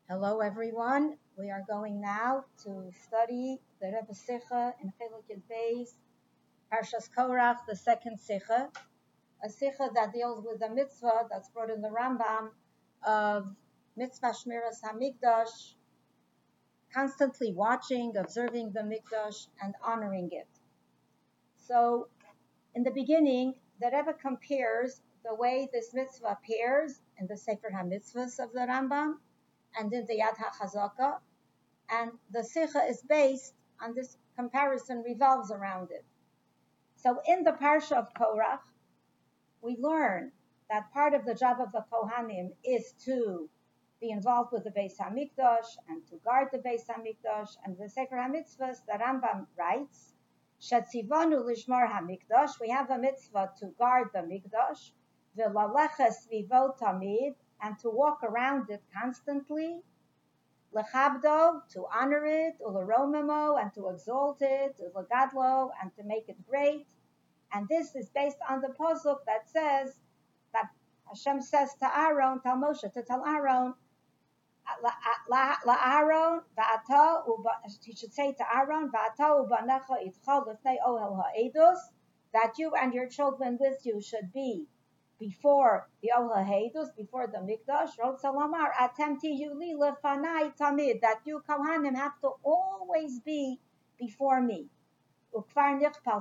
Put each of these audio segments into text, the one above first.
Hello, everyone. We are going now to study the Rebbe Sicha in Chiluk Yud Beis, Parshas Korach, the second Sicha, a Sicha that deals with the mitzvah that's brought in the Rambam of mitzvah Shmiras Hamikdash, constantly watching, observing the Mikdash, and honoring it. So, in the beginning, the Rebbe compares the way this mitzvah appears in the Sefer HaMitzvahs of the Rambam and in the Yad HaChazaka, and the Sikha is based on this comparison, revolves around it. So in the Parsha of Korach, we learn that part of the job of the Kohanim is to be involved with the Beis HaMikdash and to guard the Beis HaMikdash. And the Sefer HaMitzvahs, the Rambam writes, Shetzivanu lishmar HaMikdash, we have a mitzvah to guard the Mikdash, v'laleches vivo tamid, and to walk around it constantly, lechabdo, to honor it, uleromemo, and to exalt it, ulegadlo, and to make it great. And this is based on the pasuk that says that Hashem says to Aaron, tell Moshe to tell Aaron, Aaron, he should say to Aaron, that you and your children with you should be before the Ohel Haedus, before the Mikdash, that you Kohanim have to always be before me. And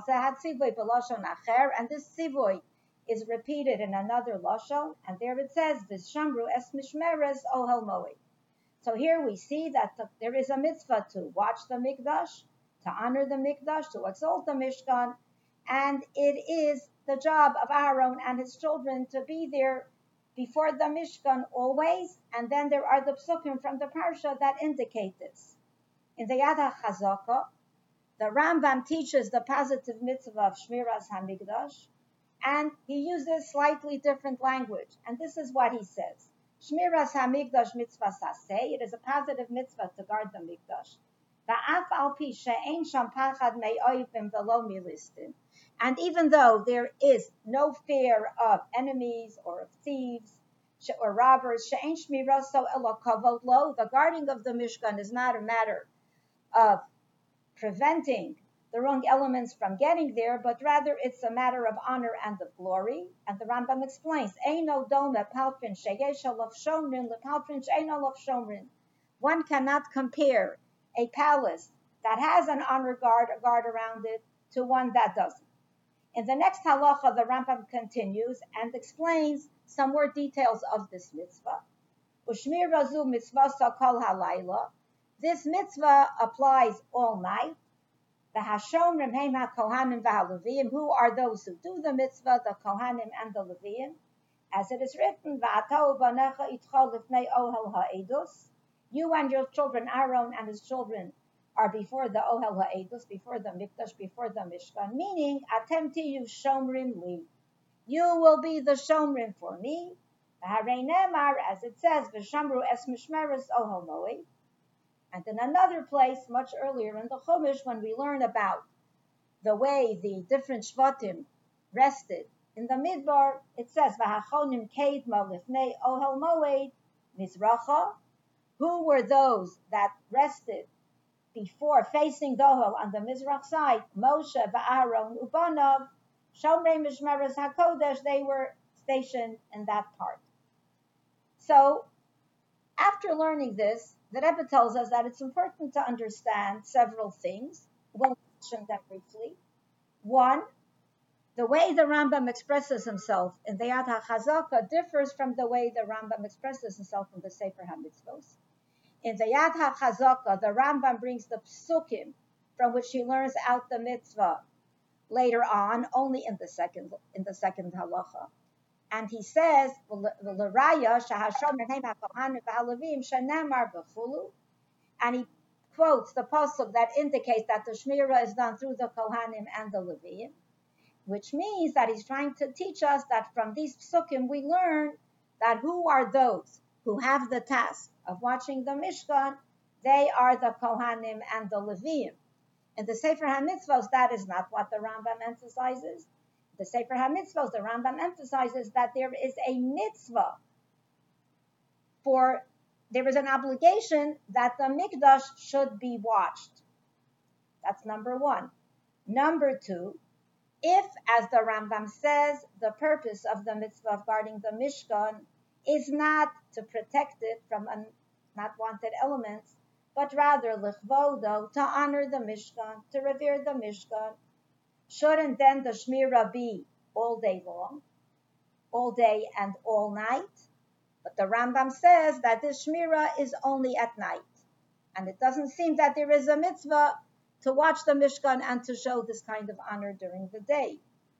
this tzivoy is repeated in another lashon, and there it says, "V'shamru es mishmeres ohel moed." So here we see that there is a mitzvah to watch the Mikdash, to honor the Mikdash, to exalt the Mishkan, and it is the job of Aaron and his children to be there before the Mishkan always. And then there are the psukim from the Parsha that indicate this. In the Yad HaChazaka, the Rambam teaches the positive mitzvah of Shmiras HaMikdash, and he uses slightly different language. And this is what he says. Shmiras HaMikdash mitzvah saseh, it is a positive mitzvah to guard the Mikdash. Va'af al pi she'ein sham pachad me'oivim v'lo milistin. And even though there is no fear of enemies or of thieves or robbers, she'ein shmiraso elo kavod lo, the guarding of the Mishkan is not a matter of preventing the wrong elements from getting there, but rather it's a matter of honor and of glory. And the Rambam explains, Eino dome palpin sheyesh alav shomrin lepalpin she'eino alav shomrin. One cannot compare a palace that has an honor guard, a guard around it, to one that doesn't. In the next halacha, the Rambam continues and explains some more details of this mitzvah. Ushmir razu mitzvah sakol halayla. This mitzvah applies all night. The Hashomrim Heim HaKohanim VaHaLeviim, who are those who do the mitzvah, the Kohanim and the Leviim, as it is written, Va'atau banecha itcha lifnei ohel ha'edus. You and your children, Aaron and his children, are before the ohel ha'edus, before the mikdash, before the mishkan. Meaning, atem tiyu shomrim li. You will be the shomrim for me. V'harei nemar, as it says, v'shamru es mishmeres ohel moed. And in another place, much earlier in the Chumash, when we learn about the way the different Shvatim rested in the Midbar, it says, V'hachonim keidma lifnei ohel moed mizracha. Who were those that rested before facing the Ohel on the Mizrach side? Moshe, V'Aaron, Ubanav, Shomrei Mishmeres HaKodesh, they were stationed in that part. So, after learning this, the Rebbe tells us that it's important to understand several things. We'll mention them briefly. One, the way the Rambam expresses himself in the Yad HaChazaka differs from the way the Rambam expresses himself in the Sefer HaMitzvos. In the Yad HaChazaka, the Rambam brings the psukim from which he learns out the mitzvah later on, only in the second halacha. And he says, and he quotes the pasuk that indicates that the Shmira is done through the Kohanim and the Leviim, which means that he's trying to teach us that from these psukim we learn that who are those who have the task of watching the Mishkan? They are the Kohanim and the Leviim. In the Sefer HaMitzvos, that is not what the Rambam emphasizes. The Sefer HaMitzvos, the Rambam emphasizes that there is a mitzvah for there is an obligation that the mikdash should be watched. That's number one. Number two, if, as the Rambam says, the purpose of the mitzvah of guarding the Mishkan is not to protect it from not wanted elements, but rather lichvodo, to honor the Mishkan, to revere the Mishkan, shouldn't then the Shmirah be all day long, all day and all night? But the Rambam says that this Shmirah is only at night. And it doesn't seem that there is a mitzvah to watch the Mishkan and to show this kind of honor during the day.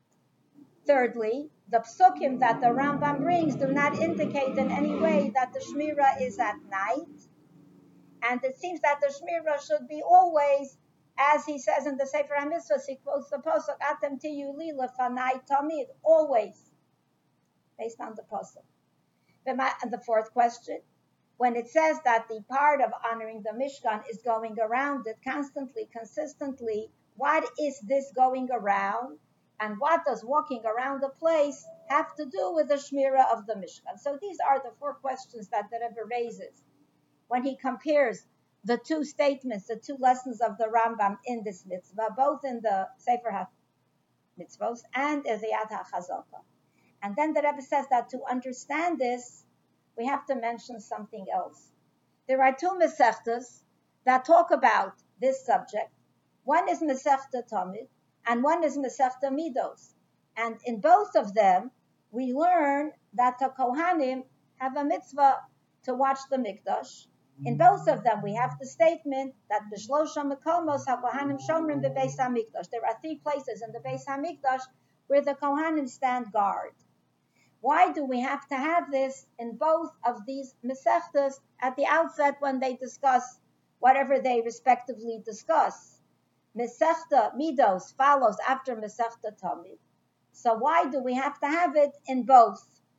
Thirdly, the psukim that the Rambam brings do not indicate in any way that the Shmirah is at night. And it seems that the Shmirah should be always, as he says in the Sefer HaMitzvahs, he quotes the Pasuk, Atem tiyu li lefanai tamid, always, based on the Pasuk. And the fourth question, when it says that the part of honoring the Mishkan is going around it constantly, consistently, what is this going around? And what does walking around the place have to do with the Shmirah of the Mishkan? So these are the four questions that the Rebbe raises when he compares the two statements, the two lessons of the Rambam in this mitzvah, both in the Sefer HaMitzvos and in the Yad HaChazaka. And then the Rebbe says that to understand this, we have to mention something else. There are two Masechtas that talk about this subject. One is Masechta Tamid, and one is Masechta Midos. And in both of them, we learn that the Kohanim have a mitzvah to watch the Mikdash. In both of them, we have the statement that B'shlosha Mekomos HaKohanim Shomrim B'Beis HaMikdash. There are 3 places in the Beis HaMikdash where the Kohanim stand guard. Why do we have to have this in both of these Masechtas at the outset when they discuss whatever they respectively discuss? Masechta Midos follows after Masechta Tamid. So why do we have to have it in both?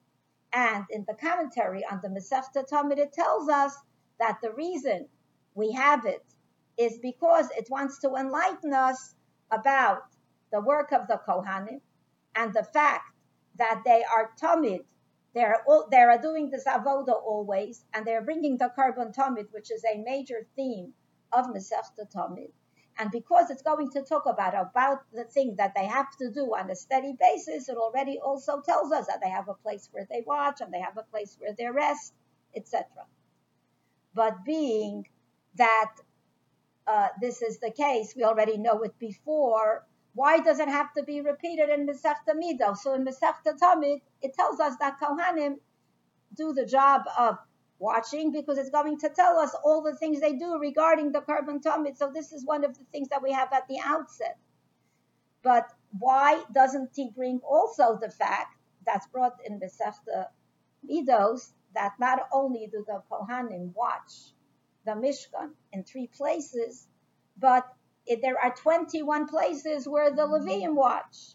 And in the commentary on the Masechta Tamid, it tells us that the reason we have it is because it wants to enlighten us about the work of the Kohanim and the fact that they are tamid, they are doing this avoda always, and they're bringing the carbon tamid, which is a major theme of Masechta Tamid. And because it's going to talk about the thing that they have to do on a steady basis, it already also tells us that they have a place where they watch and they have a place where they rest, etc. But being that this is the case, we already know it before. Why does it have to be repeated in Masechta Midos? So in Masechta Tamid, it tells us that Kohanim do the job of watching because it's going to tell us all the things they do regarding the carbon Tamid. So this is one of the things that we have at the outset. But why doesn't he bring also the fact that's brought in Masechta Midos that not only do the Kohanim watch the Mishkan in 3 places, but there are 21 places where the Leviim watch.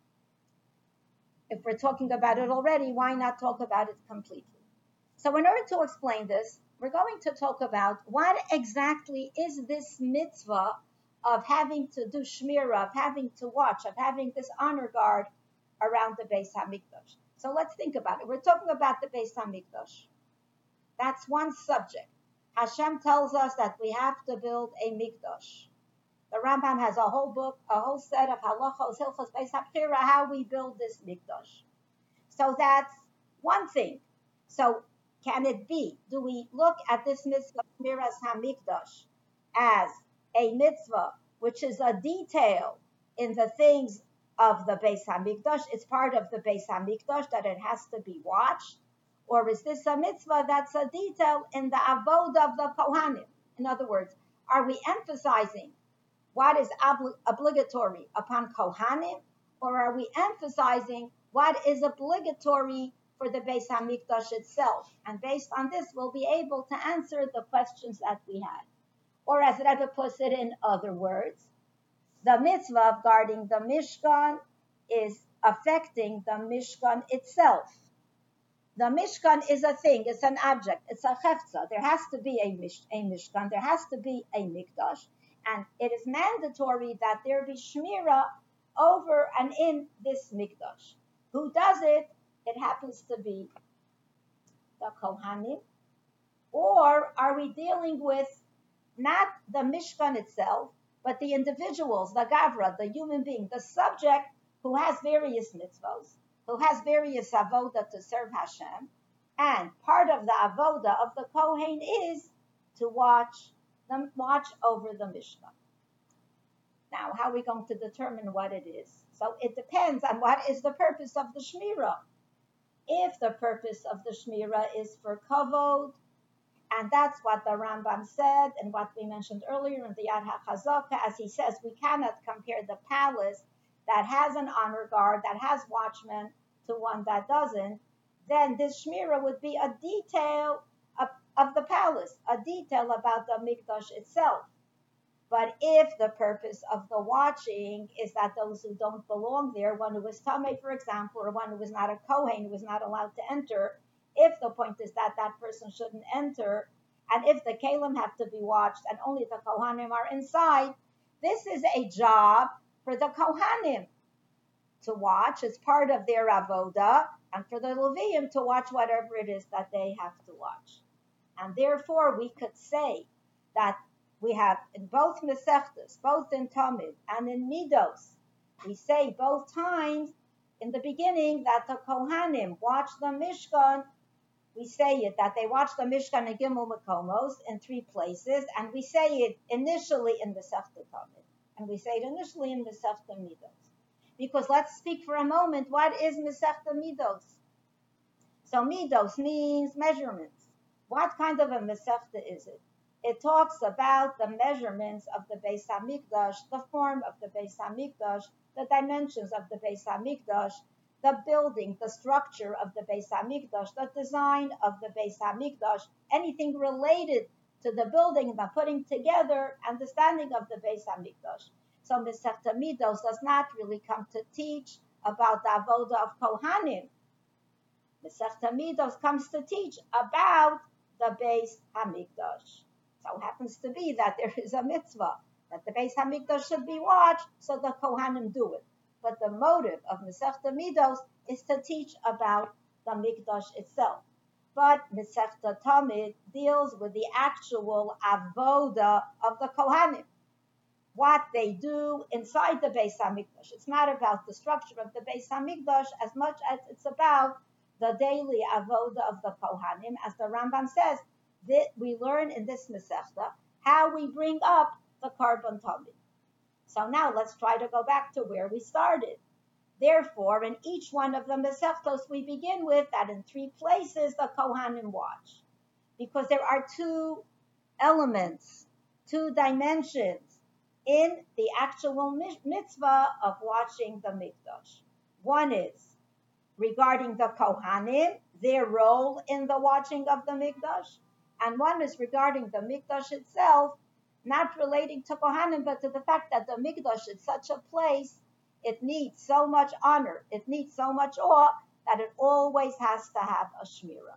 If we're talking about it already, why not talk about it completely? So in order to explain this, we're going to talk about what exactly is this mitzvah of having to do shmirah, of having to watch, of having this honor guard around the Beis HaMikdash. So let's think about it. We're talking about the Beis HaMikdash. That's one subject. Hashem tells us that we have to build a mikdash. The Rambam has a whole book, a whole set of halachos, hilchos, beis habchira, how we build this mikdash. So that's one thing. So can it be? Do we look at this mitzvah, Shmiras HaMikdash, as a mitzvah, which is a detail in the things of the Beis HaMikdash? It's part of the Beis HaMikdash that it has to be watched. Or is this a mitzvah that's a detail in the avod of the Kohanim? In other words, are we emphasizing what is obligatory upon Kohanim, or are we emphasizing what is obligatory for the Beis HaMikdash itself? And based on this, we'll be able to answer the questions that we had. Or as Rebbe puts it in other words, the mitzvah of guarding the Mishkan is affecting the Mishkan itself. The Mishkan is a thing, it's an object, it's a chefza. There has to be a Mishkan, there has to be a Mikdash, and it is mandatory that there be Shmirah over and in this Mikdash. Who does it? It happens to be the Kohanim, Or are we dealing with not the Mishkan itself, but the individuals, the Gavra, the human being, the subject who has various mitzvahs, who has various avoda to serve Hashem, and part of the avoda of the Kohen is to watch over the Mishkan. Now, how are we going to determine what it is? So it depends on what is the purpose of the Shmirah. If the purpose of the Shmirah is for kavod, and that's what the Rambam said, and what we mentioned earlier in the Yad HaChazaka, as he says, we cannot compare the palace that has an honor guard, that has watchmen, to one that doesn't. Then this Shmirah would be a detail of the palace, a detail about the Mikdash itself. But if the purpose of the watching is that those who don't belong there, one who is Tameh, for example, or one who is not a Kohen, who is not allowed to enter, if the point is that that person shouldn't enter, and if the Kalim have to be watched and only the Kohanim are inside, this is a job for the Kohanim to watch as part of their avoda, and for the Leviim to watch whatever it is that they have to watch. And therefore, we could say that we have in both Mesechtas, both in Tamid and in Midos, we say both times in the beginning that the Kohanim watch the Mishkan. We say it that they watch the Mishkan in Gimel Makomos in 3 places, and we say it initially in Mesechta Tamid, and we say it initially in Mesechta Midos. Because let's speak for a moment, what is Mesechta Midos? So Midos means measurements. What kind of a Mesechta is it? It talks about the measurements of the Beis HaMikdash, the form of the Beis HaMikdash, the dimensions of the Beis HaMikdash, the building, the structure of the Beis HaMikdash, the design of the Beis HaMikdash, anything related to the building, the putting together and the standing of the Beis HaMikdash. So Mesechta Midos does not really come to teach about the avoda of Kohanim. Mesechta Midos comes to teach about the Beis HaMikdash. So it happens to be that there is a mitzvah that the Beis HaMikdash should be watched, so the Kohanim do it. But the motive of Mesechta Midos is to teach about the Mikdash itself. But Mesechta Tamid deals with the actual avoda of the Kohanim, what they do inside the Beis HaMikdash. It's not about the structure of the Beis HaMikdash as much as it's about the daily avoda of the Kohanim. As the Rambam says, that we learn in this Mesechta how we bring up the Karban Tamid. So now let's try to go back to where we started. Therefore, in each one of the Mesechtos, we begin with that in 3 places the Kohanim watch. Because there are 2 elements, 2 dimensions in the actual mitzvah of watching the Mikdash. One is regarding the Kohanim, their role in the watching of the Mikdash. And one is regarding the Mikdash itself, not relating to Kohanim, but to the fact that the Mikdash is such a place, it needs so much honor, it needs so much awe, that it always has to have a Shmirah.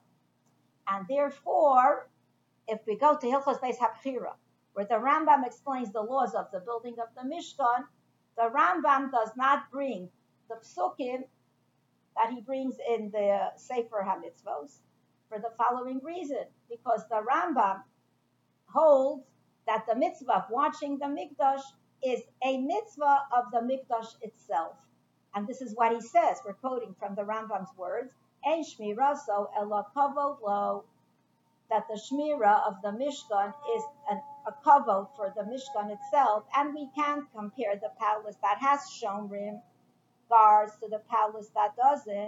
And therefore, if we go to Hilchos Beis HaBchira, where the Rambam explains the laws of the building of the Mishkan, the Rambam does not bring the psukim that he brings in the Sefer HaMitzvos for the following reason, because the Rambam holds that the mitzvah of watching the Mikdash is a mitzvah of the Mikdash itself. And this is what he says, we're quoting from the Rambam's words, Ein shmira so ela kavod lo, that the shmira of the Mishkan is a kavod for the Mishkan itself, and we can't compare the palace that has shomrim, guards, to the palace that doesn't.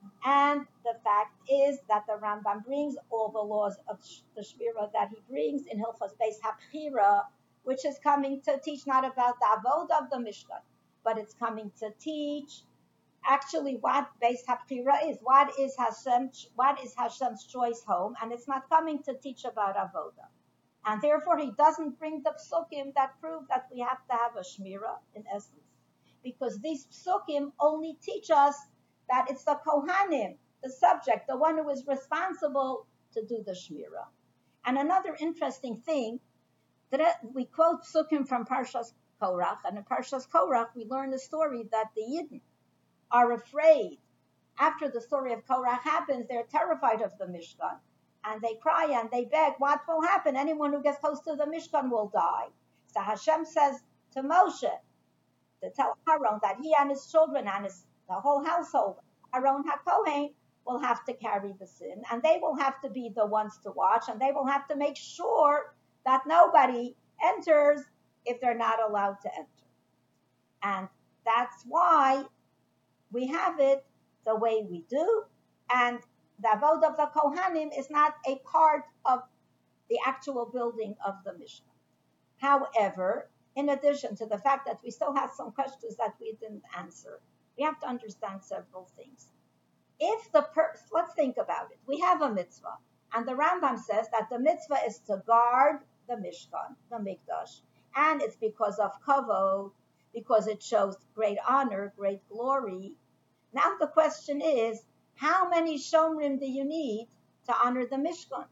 And the fact is that the Rambam brings all the laws of the Shmira that he brings in Hilchos Beis HaBchira, which is coming to teach not about the avodah of the Mishkan, but it's coming to teach actually what Beis HaBchira is. What is Hashem's choice home? And it's not coming to teach about avodah. And therefore, he doesn't bring the psukim that prove that we have to have a Shmira in essence, because these psukim only teach us that it's the Kohanim, the subject, the one who is responsible to do the Shmirah. And another interesting thing, that we quote Psukim from Parshas Korach, and in Parshas Korach we learn the story that the Yidden are afraid. After the story of Korach happens, they're terrified of the Mishkan, and they cry and they beg, what will happen? Anyone who gets close to the Mishkan will die. So Hashem says to Moshe to tell Aaron that he and his children and the whole household, Aaron HaKohen, will have to carry the sin, and they will have to be the ones to watch, and they will have to make sure that nobody enters if they're not allowed to enter. And that's why we have it the way we do. And the Avodah of the Kohanim is not a part of the actual building of the Mishkan. However, in addition to the fact that we still have some questions that we didn't answer, we have to understand several things. If let's think about it. We have a mitzvah, and the Rambam says that the mitzvah is to guard the Mishkan, the Mikdash, and it's because of kavod, because it shows great honor, great glory. Now the question is, how many shomrim do you need to honor the Mishkan?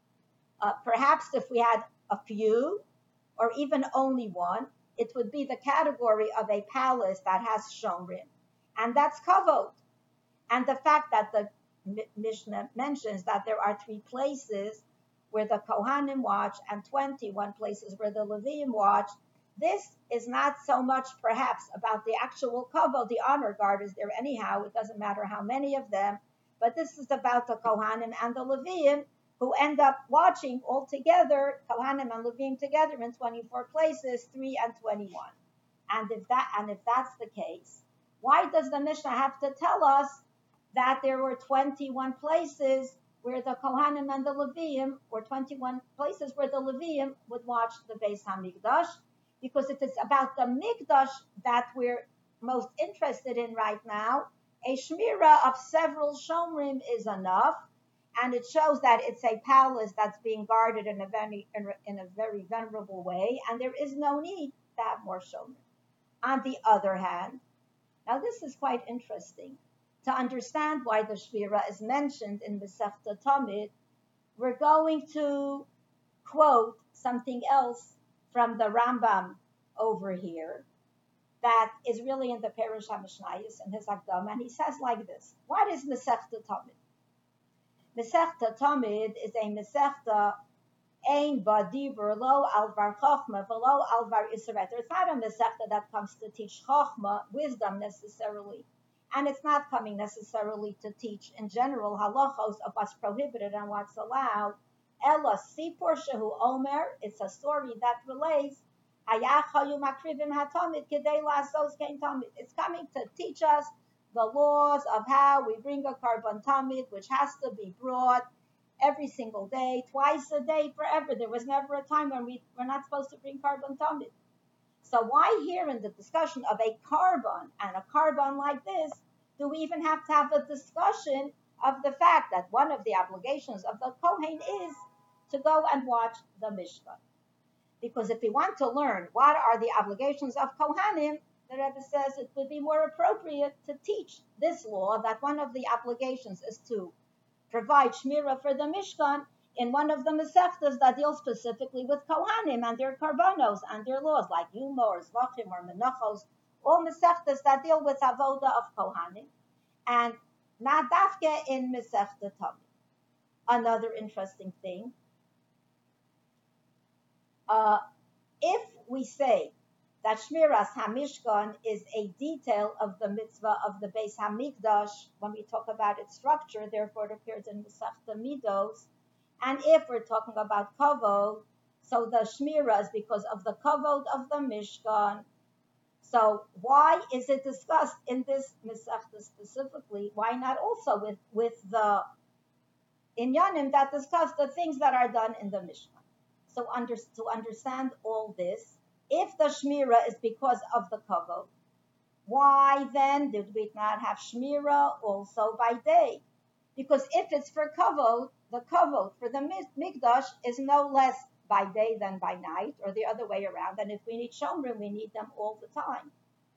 Perhaps if we had a few, or even only one, it would be the category of a palace that has shomrim, and that's kavod. And the fact that the Mishnah mentions that there are 3 places where the Kohanim watch and 21 places where the Leviim watch, this is not so much perhaps about the actual kavod, the honor guard is there anyhow, it doesn't matter how many of them, but this is about the Kohanim and the Leviim who end up watching all together, Kohanim and Leviim together in 24 places, 3 and 21. And if that's the case, why does the Mishnah have to tell us that there were 21 places where the Kohanim and the Leviim, or 21 places where the Leviim would watch the Beis HaMikdash? Because if it's about the Mikdash that we're most interested in right now, a shmira of several shomrim is enough, and it shows that it's a palace that's being guarded in a very venerable way, and there is no need to have more shomrim. On the other hand, now this is quite interesting. To understand why the shmira is mentioned in Masechta Tamid, we're going to quote something else from the Rambam over here that is really in the Perush HaMishnayos in his Akdama, and he says like this: what is Masechta Tamid? Masechta Tamid is a Masechta ein ba dibur lo alvar chochma v'lo alvar iseret. It's not a Masechta that comes to teach chochma, wisdom necessarily, and it's not coming necessarily to teach in general halachos of what's prohibited and what's allowed. Ela sipur shehu omer, it's a story that relates. Hayachayu makrivim hatamid kidei lasos kein tamid. It's coming to teach us the laws of how we bring a carbon tamid, which has to be brought every single day, twice a day, forever. There was never a time when we're not supposed to bring carbon tamid. So why here in the discussion of a carbon and a carbon like this, do we even have to have a discussion of the fact that one of the obligations of the Kohen is to go and watch the Mishkan? Because if we want to learn what are the obligations of Kohanim, the Rebbe says it would be more appropriate to teach this law that one of the obligations is to provide shmira for the Mishkan in one of the Masechtas that deals specifically with Kohanim and their karbanos and their laws, like Yuma or Zvachim or Menachos, all Masechtas that deal with avoda of Kohanim, and not dafke in Masechta Tamid. Another interesting thing, if we say that Shmiras HaMishkan is a detail of the mitzvah of the Beis HaMikdash, when we talk about its structure, therefore it appears in Masechta Midos. And if we're talking about kavod, so the shmira is because of the kavod of the Mishkan. So why is it discussed in this Masechta specifically? Why not also with the inyanim that discuss the things that are done in the Mishkan? So to understand all this, if the shmira is because of the kavod, why then did we not have shmira also by day? Because if it's for kavod, the kavod for the mikdash is no less by day than by night, or the other way around. And if we need shomrim, we need them all the time.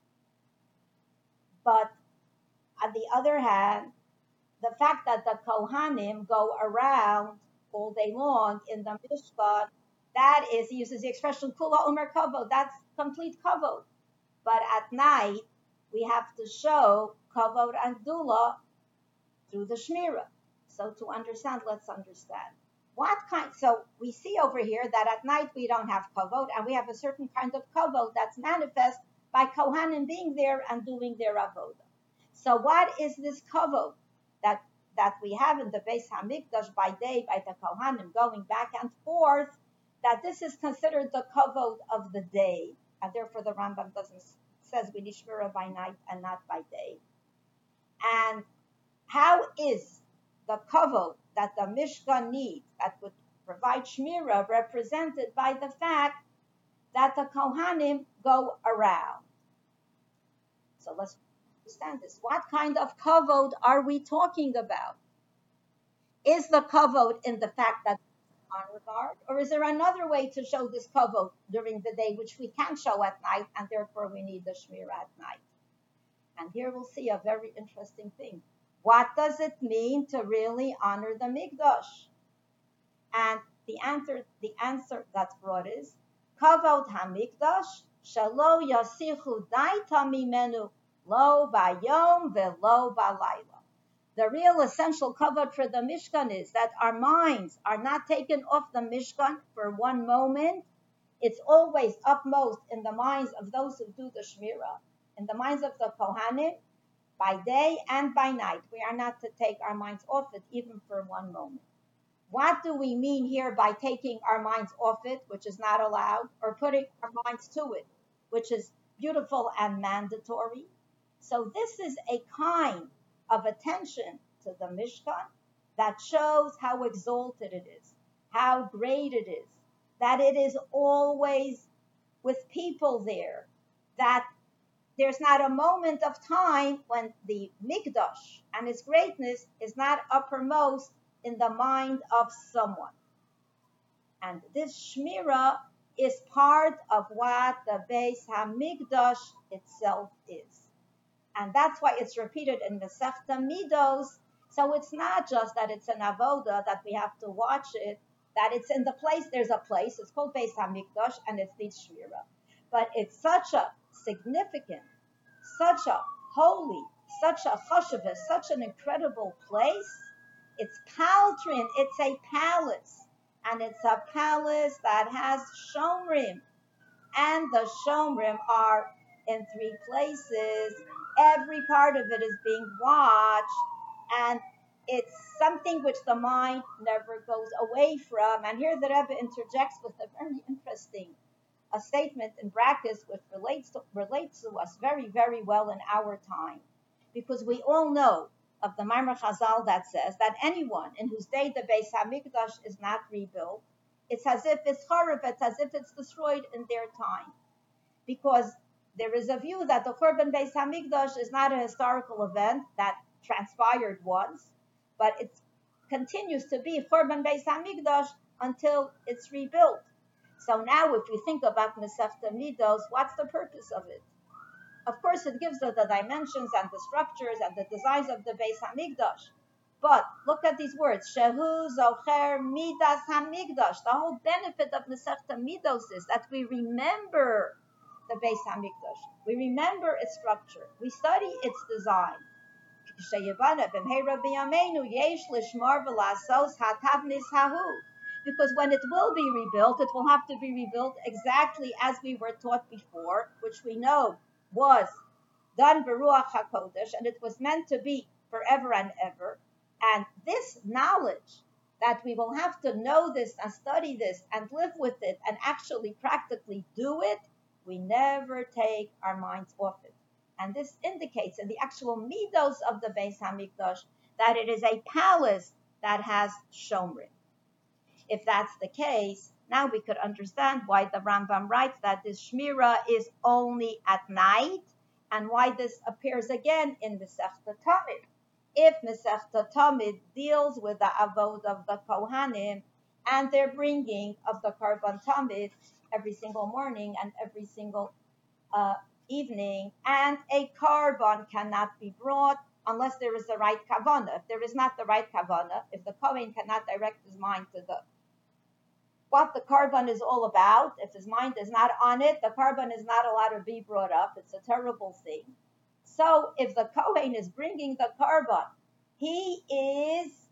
But on the other hand, the fact that the kohanim go around all day long in the mishkan, that is, he uses the expression kula omer kavod, that's complete kavod. But at night, we have to show kavod and dula through the shmira. So to understand, let's understand. What kind? So we see over here that at night we don't have kavod, and we have a certain kind of kavod that's manifest by Kohanim being there and doing their avodah. So what is this kavod that we have in the Beis Hamikdash by day by the Kohanim going back and forth? That this is considered the kavod of the day, and therefore the Rambam doesn't says we need shmira by night and not by day. And how is the kavod that the Mishkan needs that would provide shmira represented by the fact that the Kohanim go around? So let's understand this. What kind of kavod are we talking about? Is the kavod in the fact that honor guard, or is there another way to show this kavod during the day which we can't show at night, and therefore we need the shmira at night? And here we'll see a very interesting thing. What does it mean to really honor the Mikdash? And the answer that's brought is kavod hamikdash shelo yasichu daita mimenu lo bayom velo balayla. The real essential kavod for the Mishkan is that our minds are not taken off the Mishkan for one moment. It's always upmost in the minds of those who do the Shmira, in the minds of the Kohanim, by day and by night. We are not to take our minds off it even for one moment. What do we mean here by taking our minds off it, which is not allowed, or putting our minds to it, which is beautiful and mandatory? So this is a kind of attention to the Mishkan that shows how exalted it is, how great it is, that it is always with people there, that there's not a moment of time when the Mikdash and its greatness is not uppermost in the mind of someone. And this Shmira is part of what the Beis HaMikdash itself is. And that's why it's repeated in Masechta Midos. So it's not just that it's an avoda that we have to watch it, that it's in the place, there's a place, it's called Beis HaMikdash, and it's the Shmira. But it's such a significant, such a holy, such a choshev, such an incredible place. It's Paltrin, it's a palace. And it's a palace that has Shomrim. And the Shomrim are in three places. Every part of it is being watched, and it's something which the mind never goes away from. And here the Rebbe interjects with a very interesting statement in brackets which relates to us very, very well in our time, because we all know of the Maimar Chazal that says that anyone in whose day the Beis HaMikdash is not rebuilt, it's as if it's charav, it's as if it's destroyed in their time, because there is a view that the Churban Beis HaMikdash is not a historical event that transpired once, but it continues to be Churban Beis HaMikdash until it's rebuilt. So now if we think about Masechta Midos, what's the purpose of it? Of course, it gives us the dimensions and the structures and the designs of the Beis HaMikdash. But look at these words, Shehu Zocher Midas HaMikdash. The whole benefit of Masechta Midos is that we remember the Beis HaMikdash. We remember its structure. We study its design. Because when it will be rebuilt, it will have to be rebuilt exactly as we were taught before, which we know was done Beruach HaKodesh, and it was meant to be forever and ever. And this knowledge that we will have to know this and study this and live with it and actually practically do it, we never take our minds off it. And this indicates in the actual midos of the Beis HaMikdash that it is a palace that has shomrim. If that's the case, now we could understand why the Rambam writes that this shmira is only at night, and why this appears again in Masechta Tamid. If Masechta Tamid deals with the avod of the Kohanim and their bringing of the Karban Tamid every single morning and every single evening, and a Karban cannot be brought unless there is the right kavanah. If there is not the right kavanah, if the Kohen cannot direct his mind to what the Karban is all about, if his mind is not on it, the Karban is not allowed to be brought up. It's a terrible thing. So if the Kohen is bringing the Karban, he is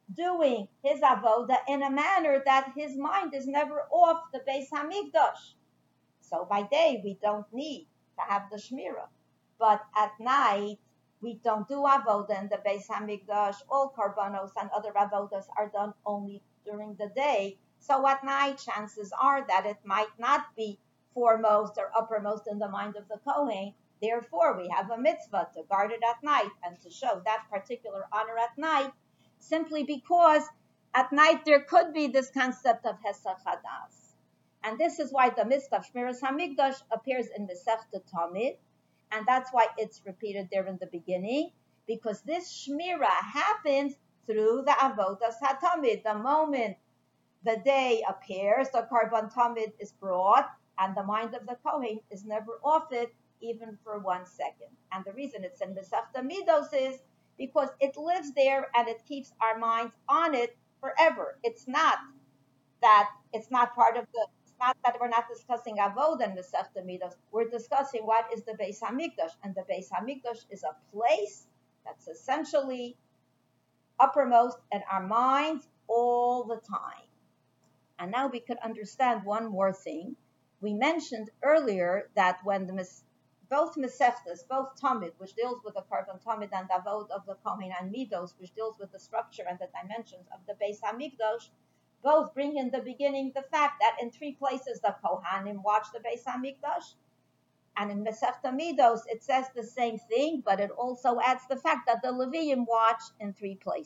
doing his avoda in a manner that his mind is never off the Beis Hamikdash. So by day we don't need to have the shmira, but at night we don't do avoda in the Beis Hamikdash. All karbanos and other avodas are done only during the day. So at night, chances are that it might not be foremost or uppermost in the mind of the Kohen. Therefore, we have a mitzvah to guard it at night and to show that particular honor at night, simply because at night there could be this concept of Hesach Hadas. And this is why the mitzvah of Shmiras Hamikdash appears in Masechta Tamid, and that's why it's repeated there in the beginning, because this Shmira happens through the Avodas HaTamid. The moment the day appears, the Karban Tamid is brought, and the mind of the Kohen is never off it, even for 1 second. And the reason it's in Masechta Midos is because it lives there and it keeps our minds on it forever. It's not that it's not part of the. It's not that we're not discussing Avodah and Masechta Midos. We're discussing what is the Beis Hamikdash, and the Beis Hamikdash is a place that's essentially uppermost in our minds all the time. And now we could understand one more thing. We mentioned earlier that when both Masechtas, both Tamid, which deals with the Karban Tamid, and Avod of the Kohen, and Midos, which deals with the structure and the dimensions of the Beis Hamikdash, both bring in the beginning the fact that in 3 places the Kohanim watch the Beis Hamikdash, and in Masechta Midos it says the same thing, but it also adds the fact that the Leviim watch in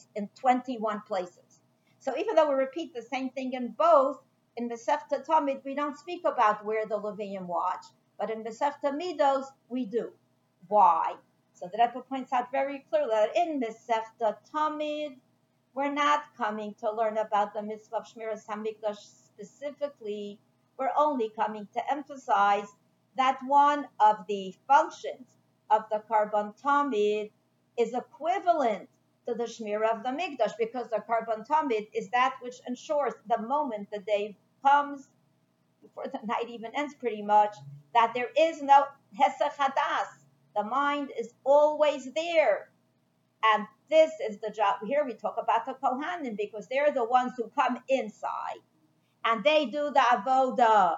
21 places. So even though we repeat the same thing in both, in Masechta Tamid we don't speak about where the Leviim watch, but in Masechta Midos we do. Why? So the Rebbe points out very clearly that in Masechta Tamid we're not coming to learn about the mitzvah of Shmiras Hamikdash specifically. We're only coming to emphasize that one of the functions of the Karban Tamid is equivalent to the Shmira of the Mikdash, because the Karban Tamid is that which ensures the moment the day comes, before the night even ends pretty much, that there is no Hesach Hadas. The mind is always there. And this is the job. Here we talk about the Kohanim, because they're the ones who come inside and they do the avoda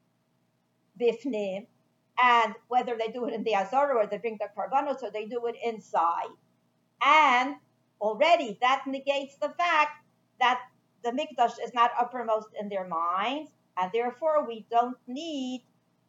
bifnim, and whether they do it in the Azorah or they bring the karbanos or they do it inside. And already that negates the fact that the Mikdash is not uppermost in their minds, and therefore we don't need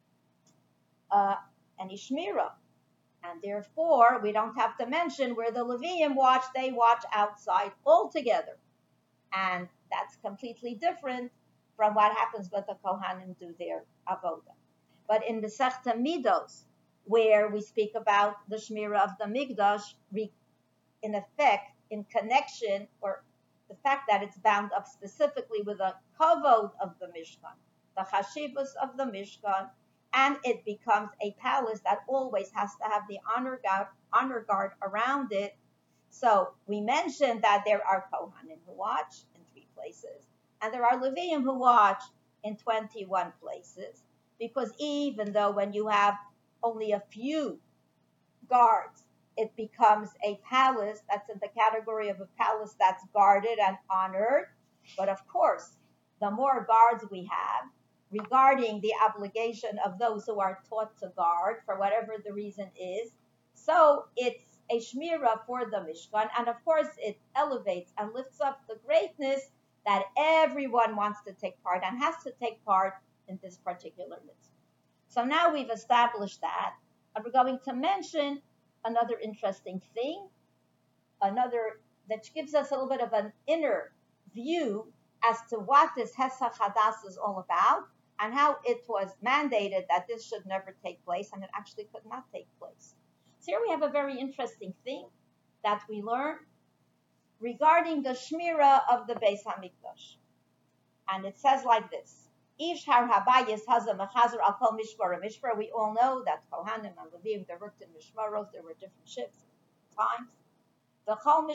any Shmira. And therefore, we don't have to mention where the Leviim watch, they watch outside altogether. And that's completely different from what happens when the Kohanim do their avodah. But in the Masechta Midos, where we speak about the Shmira of the Mikdash, in effect, in connection, or the fact that it's bound up specifically with the kavod of the Mishkan, the chashivus of the Mishkan, and it becomes a palace that always has to have the honor guard around it. So we mentioned that there are Kohanim who watch in 3 places, and there are Leviim who watch in 21 places, because even though when you have only a few guards, it becomes a palace that's in the category of a palace that's guarded and honored. But of course, the more guards we have, regarding the obligation of those who are taught to guard, for whatever the reason is, so it's a shmira for the Mishkan, and of course it elevates and lifts up the greatness that everyone wants to take part and has to take part in this particular mitzvah. So now we've established that, and we're going to mention another interesting thing, another that gives us a little bit of an inner view as to what this Hesach Hadas is all about, and how it was mandated that this should never take place, and it actually could not take place. So here we have a very interesting thing that we learn regarding the Shmira of the Beis Hamikdash. And it says like this: Ish har habayis hazeh mechazer al kol mishmar. Mishmar, we all know that Kohanim and Levim, they worked in Mishmaros, there were different shifts, times. And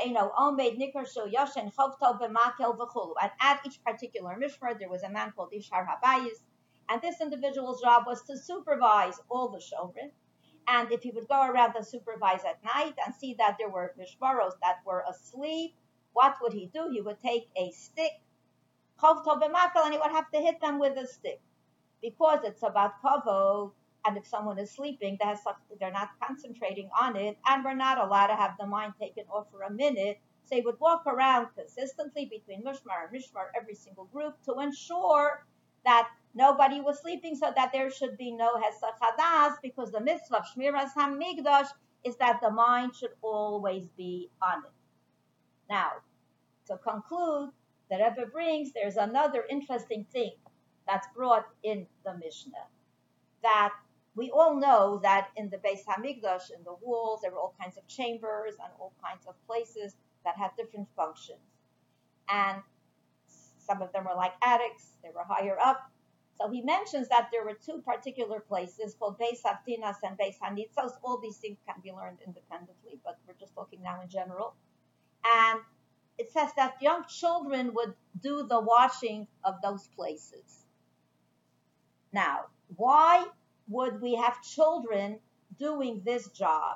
at each particular mishmar, there was a man called Ishar Habayis, and this individual's job was to supervise all the shomrim. And if he would go around and supervise at night and see that there were mishmaros that were asleep, what would he do? He would take a stick, chov tov b'makal, and he would have to hit them with a stick because it's about kavod. And if someone is sleeping, they're not concentrating on it, and we're not allowed to have the mind taken off for a minute. So he would walk around consistently between Mishmar and Mishmar, every single group, to ensure that nobody was sleeping, so that there should be no Hesach Hadas, because the mitzvah of Shmiras HaMikdash is that the mind should always be on it. Now, to conclude, the Rebbe brings, there's another interesting thing that's brought in the Mishnah, that we all know that in the Beis Hamikdash, in the walls, there were all kinds of chambers and all kinds of places that had different functions. And some of them were like attics, they were higher up. So he mentions that there were two particular places called Beis Haftinas and Beis Hanitzos. All these things can be learned independently, but we're just talking now in general. And it says that young children would do the washing of those places. Now, why would we have children doing this job?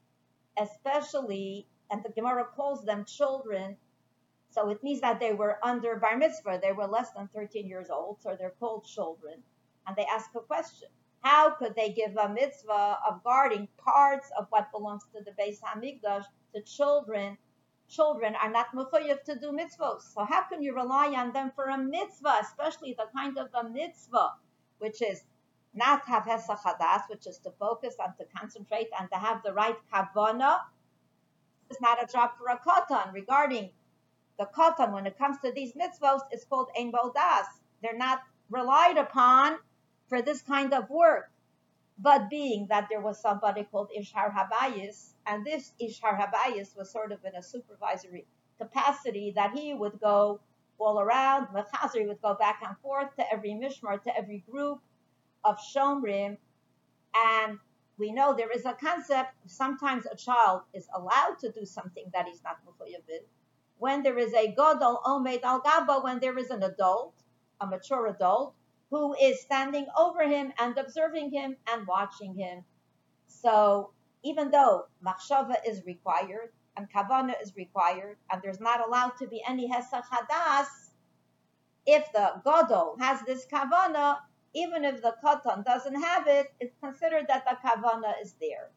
Especially, and the Gemara calls them children, so it means that they were under bar mitzvah. They were less than 13 years old, so they're called children. And they ask a question. How could they give a mitzvah of guarding parts of what belongs to the Beis Hamikdash to children? Children are not mechuyev to do mitzvahs. So how can you rely on them for a mitzvah, especially the kind of a mitzvah, which is not have Hesach Hadas, which is to focus and to concentrate and to have the right kavanah? It's not a job for a katan. Regarding the katan, when it comes to these mitzvahs, it's called ein bo das. They're not relied upon for this kind of work. But being that there was somebody called Ishar Habayis, and this Ishar Habayis was sort of in a supervisory capacity, that he would go all around, Mechazer would go back and forth to every mishmar, to every group of shomrim, and we know there is a concept, sometimes a child is allowed to do something that he's not mechuyev in. When there is a gadol omed al gabo, when there is an adult, a mature adult, who is standing over him and observing him and watching him. So even though machshava is required and kavana is required, and there's not allowed to be any hesach hadas, if the gadol has this kavana, even if the katan doesn't have it, it's considered that the kavana is there.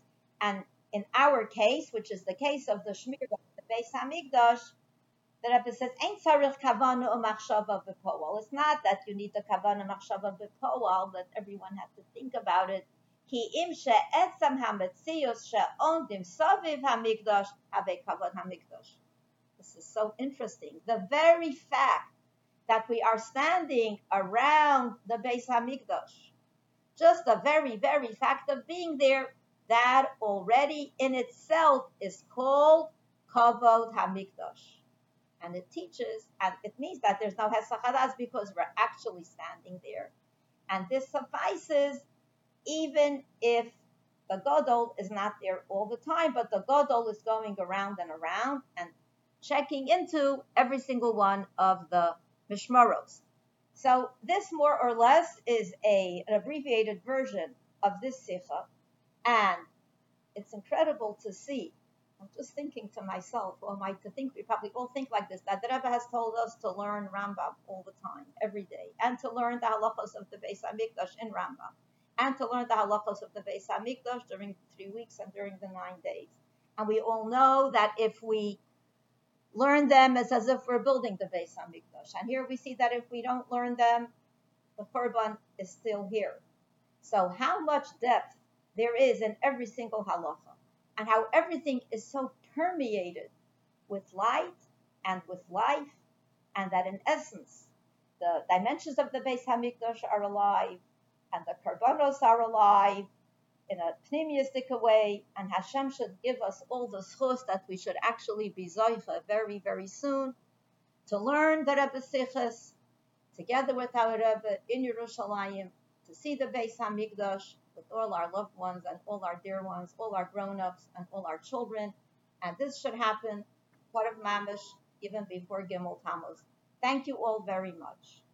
And in our case, which is the case of the Shmir of the Beis Hamikdash, the Rebbe says, "Ein tzarich kavana u'machshava b'poal." It's not that you need the kavana machshava b'poal, that everyone has to think about it. Ki im she'etzam hametzios she'ondim saviv hamikdash havei kavod hamikdash. This is so interesting. The very fact that we are standing around the Beis Hamikdash, just the very, very fact of being there, that already in itself is called kavod hamikdash. And it teaches, and it means that there's no hesach hadas because we're actually standing there. And this suffices even if the gadol is not there all the time, but the gadol is going around and around and checking into every single one of the mishmaros. So this more or less is an abbreviated version of this sikha, and it's incredible to see. I'm just thinking to myself, who am I to think? We probably all think like this, that the Rebbe has told us to learn Rambam all the time, every day, and to learn the halachos of the Beis Hamikdash in Rambam, and to learn the halachos of the Beis Hamikdash during 3 weeks and during the 9 days. And we all know that if we learn them, it's as if we're building the Beis Hamikdash. And here we see that if we don't learn them, the Korban is still here. So how much depth there is in every single halacha, and how everything is so permeated with light and with life, and that in essence, the dimensions of the Beis Hamikdash are alive, and the Karbanos are alive in a pneumistic way, and Hashem should give us all the schus that we should actually be zoicha very, very soon to learn the Rebbe Sichos together with our Rebbe in Yerushalayim, to see the Beis Hamikdash with all our loved ones and all our dear ones, all our grown-ups and all our children. And this should happen, part of Mamish, even before Gimel Tammuz. Thank you all very much.